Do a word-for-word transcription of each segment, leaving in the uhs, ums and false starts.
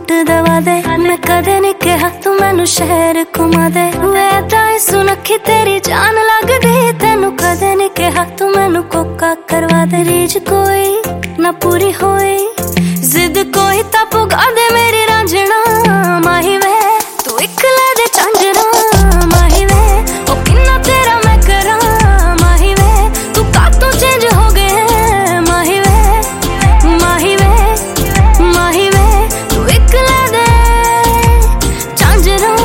Suit दवा दे। मैं कदे नहीं कहा तू मैनू शहर घुमा दे। वे ताई सुनखी तेरी जान लगदी, तेनू कदे नहीं कहा तू मैनू कोका करवा दे। रीझ कोई ना पूरी होई, जिद कोई ता पुगा दे मेरी रांझना। माही वे तू इकले दे झांझना, माही वे ओ किन्ना तेरा मैं करा। माही वे तू कातों चेंज हो गए। माही वे माही वे माही वे तू इकले दे झांझना।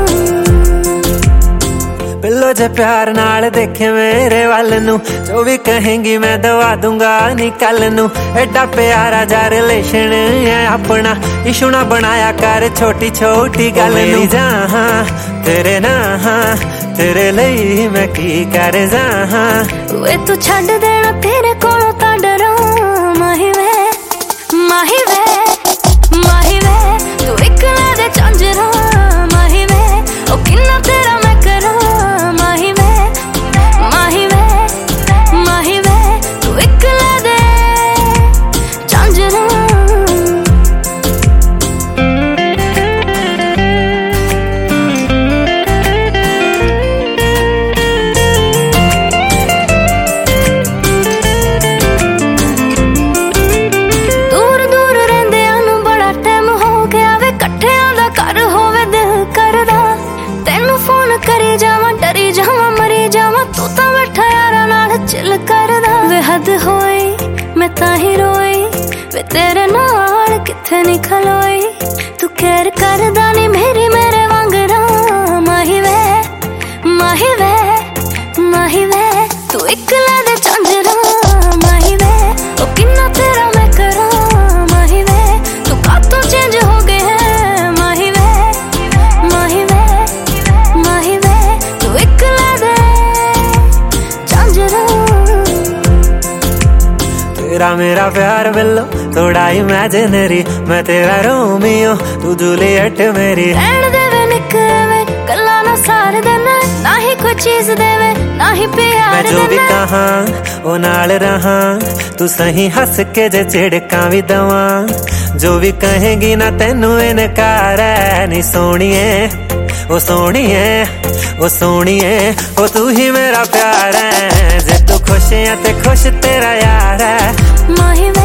पिल्लो जे प्यार नाल देखे मेरे वाल नू, जो भी कहेंगी मैं दवा दूंगा नी कल नू। एडा प्यारा जा रिलेशन है अपना, इशू ना बनाया कर छोटी छोटी गल नू। जहां तेरे ना तेरे लई मैं की कर जहां। वे तू छड्ड देना तेरे कोलों तां डरां। माही वे माही वे माही वे तू इकले दे झांझरा। माही वे ओ किन्ना तेरा मैं करा। माही वे माही वे माही वे तू इकले दे झांझरा। करी जावा डरी जावा मरी जावा, तू तो बैठा यारा नाल चिल करदा। वे हद होई मैं ताही रोई, वे तेरे नाल किथे नहीं खलोई। तू केयर करदा नी मेरी मेरे वांगरा। माही वे माही वे माही वे तू इकला दे झांझरा। माही वे ओ किन्ना तेरा मैं करा। माही वे तू कातों चेंज हो गए। माही वे माही वे माही वे तू इकला दे झांझरा। तेरा मेरा प्यार बिल्लो थोड़ा इमेजिनरी, मैं तेरा रोमियो तू जूलियट मेरी। रहन देवे निकवे गल्ला ना सार देना, ना ही कोई चीज देवे ना ही प्यार। मैं जो भी कहा ओ नाल रहा, तू सही हंस के जे झिड़का भी दवा। जो भी कहेगी ना तेनू इनकार है नी सोहणीए। ओ सोहणीए ओ सोहणीए ओ तू ही मेरा प्यार है। जे तू खुश है ते खुश तेरा यार है। माही वे